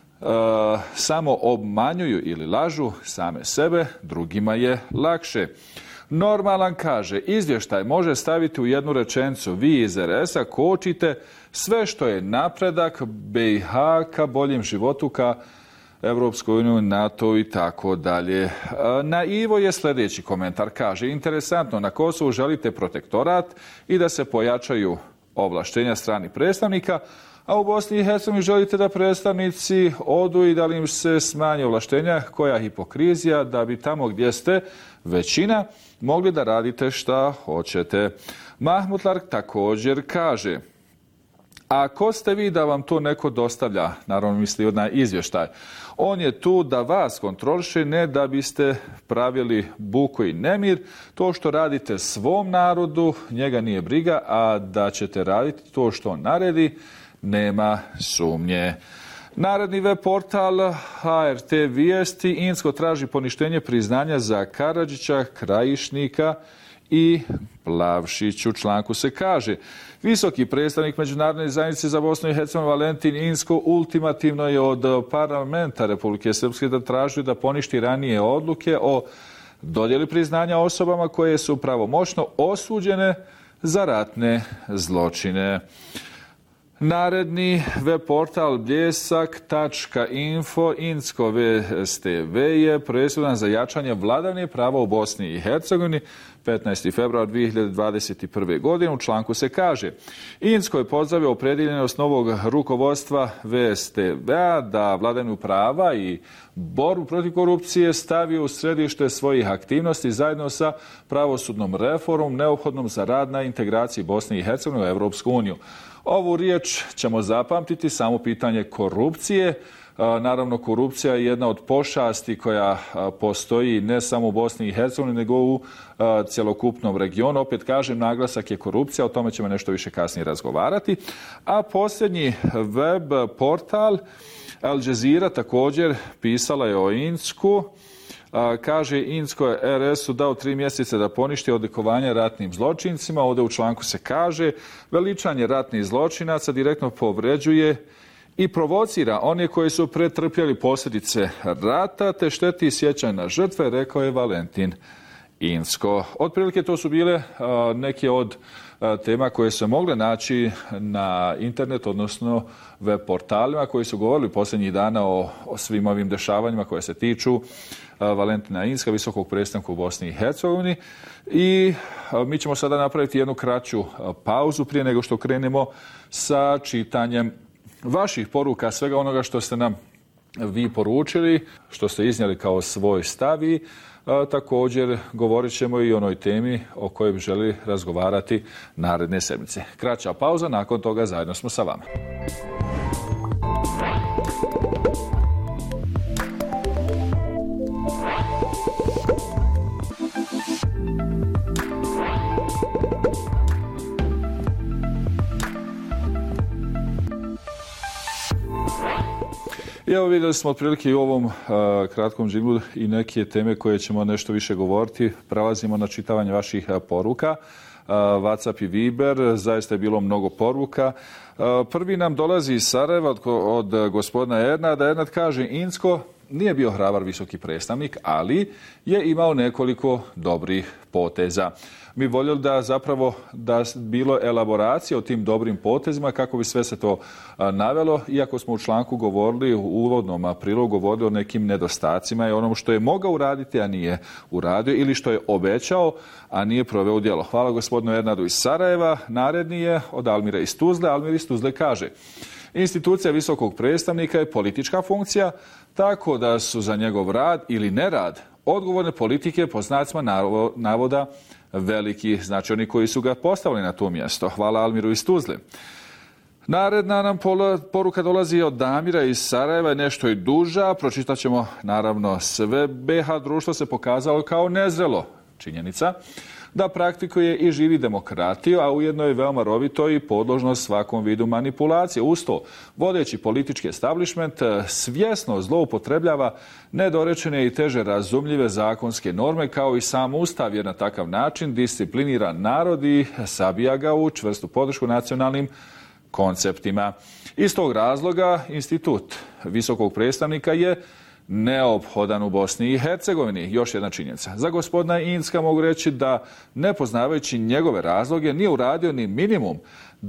samo obmanjuju ili lažu same sebe, drugima je lakše. Normalan kaže: izvještaj može staviti u jednu rečenicu. Vi iz RS-a kočite sve što je napredak BiH ka boljem životu, ka Evropskoj uniji, NATO i tako dalje. Na Ivo je sljedeći komentar. Kaže: interesantno, na Kosovu želite protektorat i da se pojačaju ovlaštenja stranih predstavnika, a u Bosni i Hercegovini želite da predstavnici odu i da li im se smanje ovlaštenja. Koja hipokrizija, da bi tamo gdje ste većina mogli da radite šta hoćete. Mahmut Lark također kaže: a ko ste vi da vam to neko dostavlja? Naravno misli na izvještaj. On je tu da vas kontroliše, ne da biste pravili buku i nemir. To što radite svom narodu, njega nije briga, a da ćete raditi to što on naredi, nema sumnje. Naredni web portal HRT vijesti: Insko traži poništenje priznanja za Karadžića, Krajišnika i Plavšić. U članku se kaže: visoki predstavnik Međunarodne zajednice za Bosnu i Hercegovinu Valentin Insko ultimativno je od parlamenta Republike Srpske da traži da poništi ranije odluke o dodjeli priznanja osobama koje su pravomoćno osuđene za ratne zločine. Naredni web portal bljesak.info: Insko VSTV je presudan za jačanje vladavine prava u Bosni i Hercegovini 15. februar 2021. godine. U članku se kaže: Insko je pozdravio opredjeljenost novog rukovodstva VSTV-a da vladavinu prava i borbu protiv korupcije stavi u središte svojih aktivnosti zajedno sa pravosudnom reformom neophodnom za rad na integraciji Bosne i Hercegovine u Europsku uniju. Ovu riječ ćemo zapamtiti, samo pitanje korupcije Naravno, korupcija je jedna od pošasti koja postoji ne samo u Bosni i Hercegovini, nego u cjelokupnom regionu. Opet kažem, naglasak je korupcija, o tome ćemo nešto više kasnije razgovarati. A posljednji web portal Al Jazeera također pisala je o Insku. Kaže, Insko je RS-u dao 3 mjeseca da poništi odlikovanje ratnim zločincima. Ovdje u članku se kaže, veličanje ratnih zločinaca direktno povređuje i provocira one koji su pretrpjeli posljedice rata te šteti sjećanje na žrtve, rekao je Valentin Insko. Otprilike to su bile neke od tema koje se mogle naći na internet, odnosno web portalima koji su govorili posljednjih dana o svim ovim dešavanjima koje se tiču Valentina Inska, visokog predstavnika u Bosni i Hercegovini. I mi ćemo sada napraviti jednu kraću pauzu prije nego što krenemo sa čitanjem vaših poruka, svega onoga što ste nam vi poručili, što ste iznijeli kao svoj stav i također govorit ćemo i o onoj temi o kojoj bi želi razgovarati naredne sedmice. Kraća pauza, nakon toga zajedno smo sa vama. I evo vidjeli smo otprilike i u ovom kratkom džinglu i neke teme koje ćemo nešto više govoriti. Prelazimo na čitavanje vaših poruka. WhatsApp i Viber, zaista je bilo mnogo poruka. Prvi nam dolazi iz Sarajeva od gospodina Ernada. Ernad kaže, Insko nije bio hrabar visoki predstavnik, ali je imao nekoliko dobrih poteza. Mi voljeli da zapravo da bilo elaboracije o tim dobrim potezima kako bi sve se to navelo, iako smo u članku govorili, u uvodnom prilogu govorili o nekim nedostacima i onom što je mogao uraditi, a nije uradio, ili što je obećao, a nije proveo u djelo. Hvala gospodinu Ernadu iz Sarajeva. Naredni je od Almira iz Tuzle. Almir iz Tuzle kaže, institucija visokog predstavnika je politička funkcija, tako da su za njegov rad ili nerad odgovorne politike po znacima navoda veliki, znači oni koji su ga postavili na to mjesto. Hvala Almiru iz Tuzle. Naredna nam poruka dolazi od Damira iz Sarajeva, nešto i duža. Pročitat ćemo naravno sve. BH društvo se pokazalo kao nezrelo, činjenica, da praktikuje i živi demokratiju, a ujedno je veoma rovito i podložno svakom vidu manipulacije. Uz to, vodeći politički establishment svjesno zloupotrebljava nedorečene i teže razumljive zakonske norme, kao i sam Ustav, jer na takav način disciplinira narod i sabija ga u čvrstu podršku nacionalnim konceptima. Iz tog razloga institut visokog predstavnika je neophodan u Bosni i Hercegovini. Još jedna činjenica. Za gospodina Inska mogu reći da, ne poznavajući njegove razloge, nije uradio ni minimum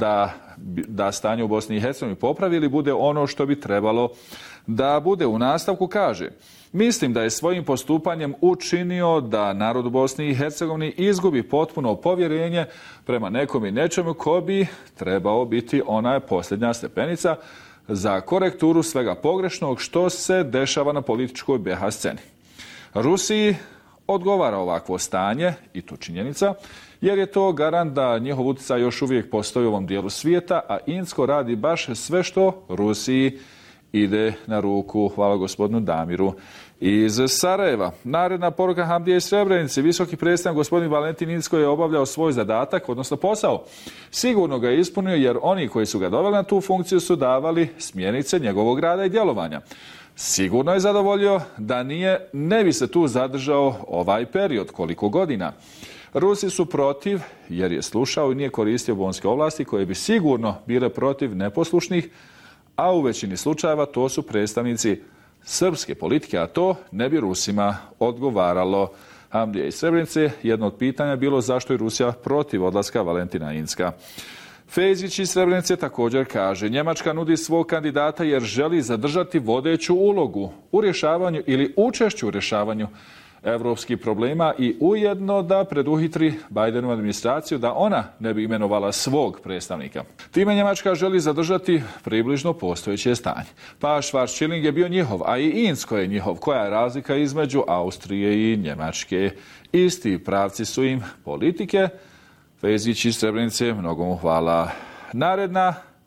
da stanje u Bosni i Hercegovini popravi ili bude ono što bi trebalo da bude. U nastavku kaže, mislim da je svojim postupanjem učinio da narod u Bosni i Hercegovini izgubi potpuno povjerenje prema nekom i nečemu ko bi trebao biti ona posljednja stepenica za korekturu svega pogrešnog što se dešava na političkoj BH sceni. Rusiji odgovara ovakvo stanje, i to činjenica, jer je to garant da njihov utjecaj još uvijek postoji u ovom dijelu svijeta, a Insko radi baš sve što Rusiji ide na ruku. Hvala gospodinu Damiru iz Sarajeva. Naredna poruka Hamdije iz Srebrenice. Visoki predstavnik gospodin Valentin Insko je obavljao svoj zadatak, odnosno posao. Sigurno ga je ispunio, jer oni koji su ga doveli na tu funkciju su davali smjernice njegovog rada i djelovanja. Sigurno je zadovoljio da ne bi se tu zadržao ovaj period, koliko godina. Rusi su protiv, jer je slušao i nije koristio bonske ovlasti koje bi sigurno bile protiv neposlušnih, a u većini slučajeva to su predstavnici srpske politike, a to ne bi Rusima odgovaralo. Hamdija iz Srebrenice, jedno od pitanja je bilo zašto je Rusija protiv odlaska Valentina Inska. Fejzić iz Srebrenice također kaže, Njemačka nudi svog kandidata jer želi zadržati vodeću ulogu u rješavanju ili učešću u rješavanju evropskih problema i ujedno da preduhitri Bidenovu administraciju da ona ne bi imenovala svog predstavnika. Time Njemačka želi zadržati približno postojeće stanje. Pa Schwarzschilling je bio njihov, a i Insko je njihov. Koja je razlika između Austrije i Njemačke? Isti pravci su im politike. Fejzić iz Srebrenice, mnogo mu hvala. Naredna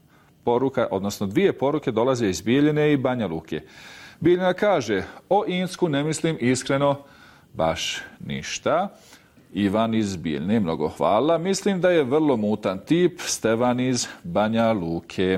poruka, odnosno 2 poruke dolaze iz Bijeljine i Banja Luke. Bijeljina kaže, o Insku ne mislim iskreno baš ništa. Ivan iz Bijeljine, mnogo hvala. Mislim da je vrlo mutan tip. Stevan iz Banja Luke.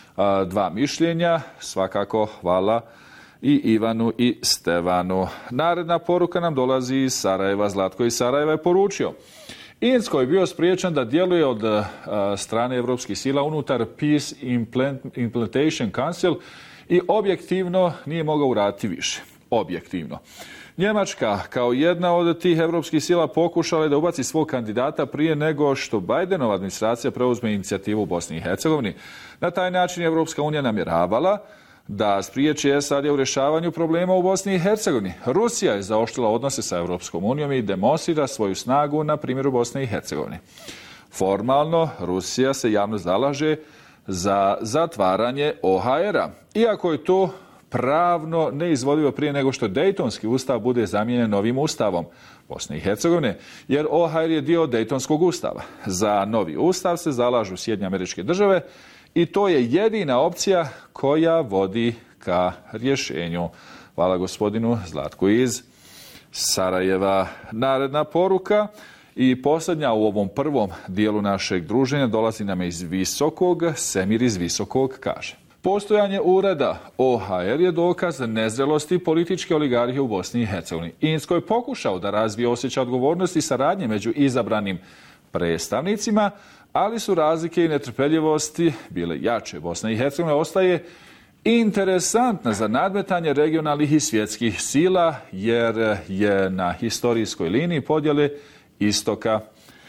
2 mišljenja, svakako hvala i Ivanu i Stevanu. Naredna poruka nam dolazi iz Sarajeva. Zlatko iz Sarajeva je poručio. Insko je bio spriječen da djeluje od strane evropskih sila unutar Peace Implementation Council i objektivno nije mogao uraditi više. Objektivno. Njemačka kao jedna od tih evropskih sila pokušala je da ubaci svog kandidata prije nego što Bidenova administracija preuzme inicijativu u Bosni i Hercegovini. Na taj način je Evropska unija namjeravala da spriječi SAD u rješavanju problema u Bosni i Hercegovini. Rusija je zaoštrila odnose sa Evropskom unijom i demonstrira svoju snagu na primjeru Bosne i Hercegovine. Formalno, Rusija se javno zalaže za zatvaranje OHR-a, iako je to pravno neizvodivo prije nego što Dejtonski ustav bude zamijenjen novim ustavom Bosne i Hercegovine, jer OHR je dio Dejtonskog ustava. Za novi ustav se zalažu Sjedinjene Američke Države i to je jedina opcija koja vodi ka rješenju. Hvala gospodinu Zlatku iz Sarajeva. Naredna poruka i posljednja u ovom prvom dijelu našeg druženja dolazi nam iz Visokog. Semir iz Visokog kaže: postojanje ureda OHR je dokaz nezrelosti političke oligarhije u Bosni i Hercegovini. Insko je pokušao da razvije osjećaj odgovornosti i saradnje među izabranim predstavnicima, ali su razlike i netrpeljivosti bile jače. Bosna i Hercegovina ostaje interesantna za nadmetanje regionalnih i svjetskih sila, jer je na historijskoj liniji podjele istoka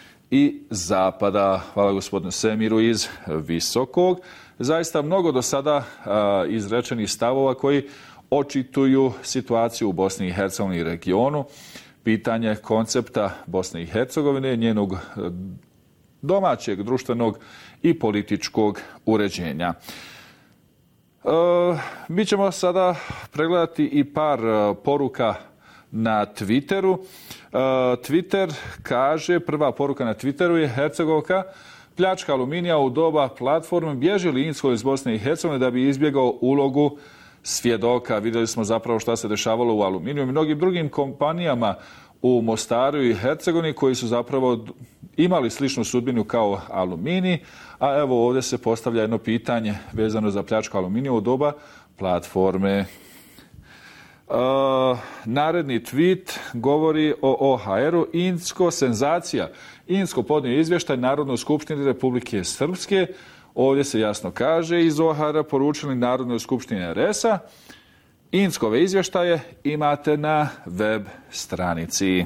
i zapada. Hvala gospodinu Semiru iz Visokog. Zaista mnogo do sada izrečenih stavova koji očituju situaciju u Bosni i Hercegovini i regionu. Pitanje koncepta Bosne i Hercegovine, njenog domaćeg, društvenog i političkog uređenja. Mi ćemo sada pregledati i par poruka na Twitteru. Twitter kaže, prva poruka na Twitteru je: Hercegovka, pljačka aluminija u doba platforme, bježi li Insko iz Bosne i Hercegovine da bi izbjegao ulogu svjedoka. Vidjeli smo zapravo šta se dešavalo u aluminiju i mnogim drugim kompanijama u Mostaru i Hercegovini koji su zapravo imali sličnu sudbinu kao aluminij, a evo ovdje se postavlja jedno pitanje vezano za pljačku aluminija u doba platforme. Naredni tweet govori o OHR-u. Insko senzacija. Insko podnio izvještaj Narodnoj skupštini Republike Srpske. Ovdje se jasno kaže, iz OHR-a poručili Narodnoj skupštini RS-a. Inskove izvještaje imate na web stranici.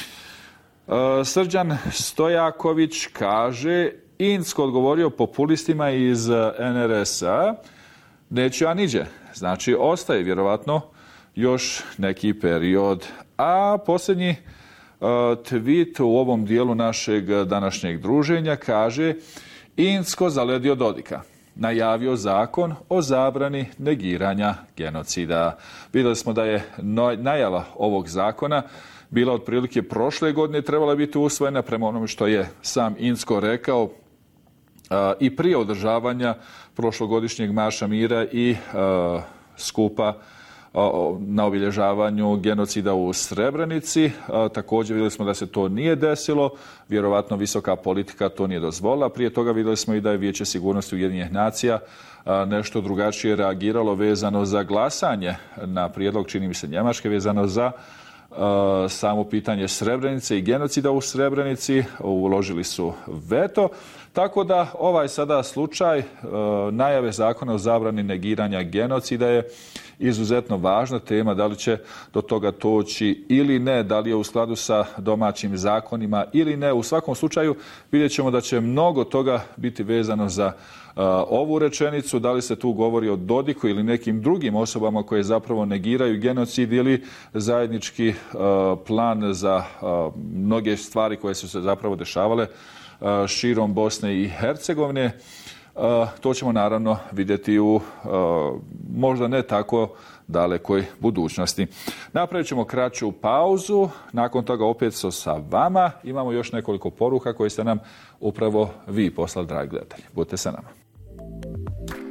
Srđan Stojaković kaže: Insko odgovorio populistima iz NRS-a. Neću ja niđe. Znači, ostaje vjerovatno još neki period. A posljednji tweet u ovom dijelu našeg današnjeg druženja kaže: Insko zaledio Dodika. Najavio zakon o zabrani negiranja genocida. Vidjeli smo da je najava ovog zakona bila otprilike prošle godine, trebala biti usvojena prema onome što je sam Insko rekao i prije održavanja prošlogodišnjeg marša mira i skupa na obilježavanju genocida u Srebrenici. Također vidjeli smo da se to nije desilo, vjerovatno visoka politika to nije dozvolila. Prije toga vidjeli smo i da je Vijeće sigurnosti Ujedinjenih nacija nešto drugačije reagiralo vezano za glasanje na prijedlog, čini mi se Njemačke, vezano za samo pitanje Srebrenice i genocida u Srebrenici. Uložili su veto. Tako da ovaj sada slučaj najave zakona o zabrani negiranja genocida je izuzetno važna tema. Da li će do toga toći ili ne, da li je u skladu sa domaćim zakonima ili ne. U svakom slučaju vidjet ćemo da će mnogo toga biti vezano za ovu rečenicu. Da li se tu govori o Dodiku ili nekim drugim osobama koje zapravo negiraju genocid ili zajednički plan za mnoge stvari koje su se zapravo dešavale širom Bosne i Hercegovine. To ćemo naravno vidjeti u možda ne tako dalekoj budućnosti. Napravit ćemo kraću pauzu, nakon toga opet sa vama. Imamo još nekoliko poruka koje ste nam upravo vi poslali, dragi gledatelji. Budite sa nama.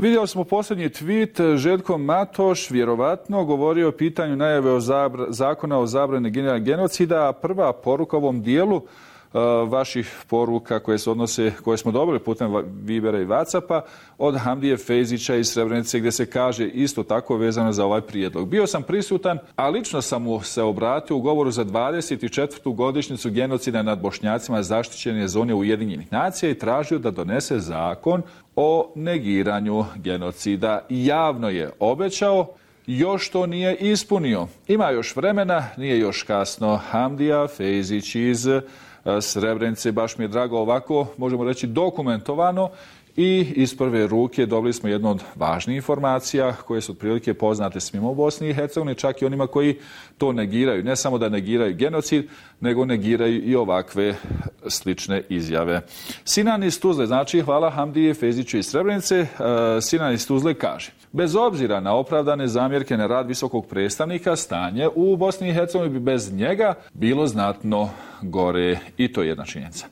Vidjeli smo posljednji tweet, Željko Matoš vjerovatno govorio o pitanju najave o zakona o zabrani genocida, a prva poruka u ovom dijelu vaših poruka koje smo dobili putem Vibera i Whatsappa od Hamdije Fejzića iz Srebrenice, gdje se kaže isto tako vezano za ovaj prijedlog. Bio sam prisutan, a lično sam mu se obratio u govoru za 24. godišnjicu genocida nad Bošnjacima zaštićene zone Ujedinjenih nacija i tražio da donese zakon o negiranju genocida. Javno je obećao, još to nije ispunio. Ima još vremena, nije još kasno. Hamdija Fejzić iz Srebrenice, baš mi je drago ovako, možemo reći dokumentovano i iz prve ruke dobili smo jednu od važnijih informacija koje su otprilike poznate svima u Bosni i Hercegovini, čak i onima koji to negiraju. Ne samo da negiraju genocid, nego negiraju i ovakve slične izjave. Sinan iz Tuzle, znači hvala Hamdije Fejziću iz Srebrenice, Sinan iz Tuzle kaže: bez obzira na opravdane zamjerke na rad visokog predstavnika, stanje u Bosni i Hercegovini bi bez njega bilo znatno gore, i to je jedna činjenica.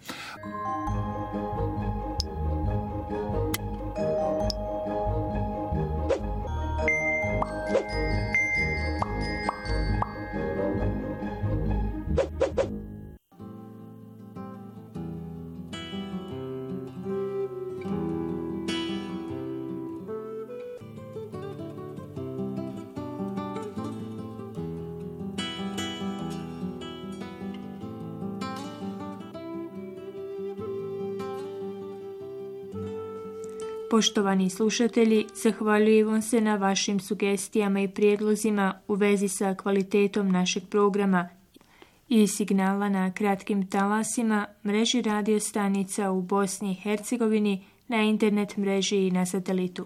Poštovani slušatelji, zahvaljujemo se na vašim sugestijama i prijedlozima u vezi sa kvalitetom našeg programa i signala na kratkim talasima, mreži radio stanica u Bosni i Hercegovini, na internet mreži i na satelitu.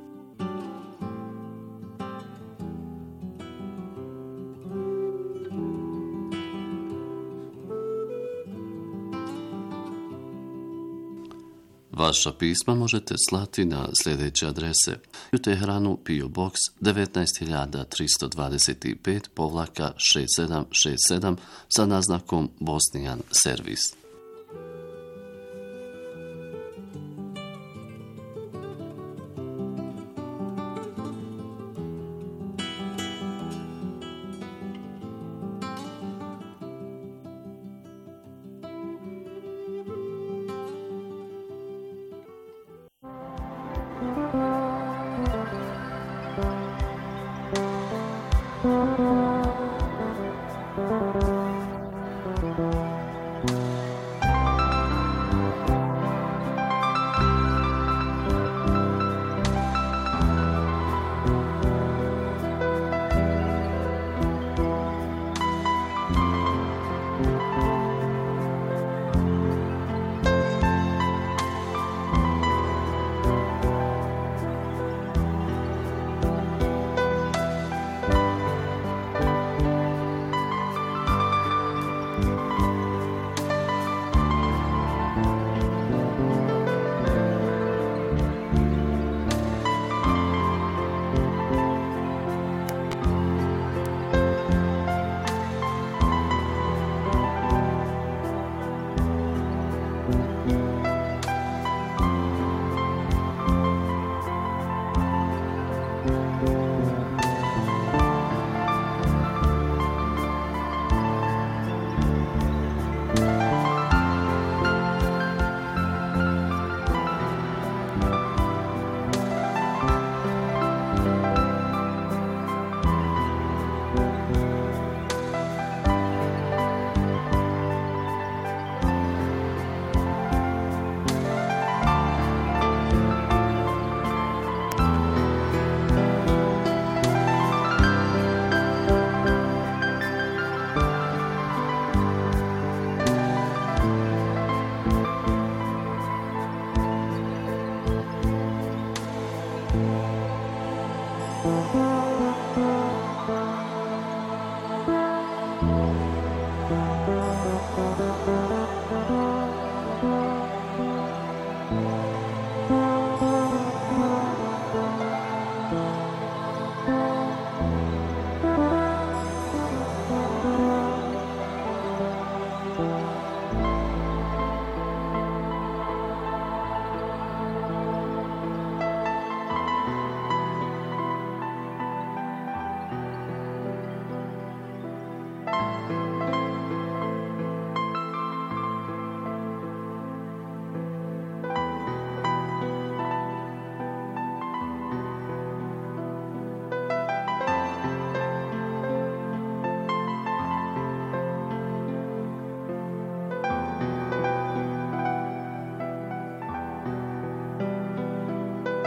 Vaša pisma možete slati na sljedeće adrese: u Teheranu PO Box 19325-6767 sa naznakom Bosnian Servis.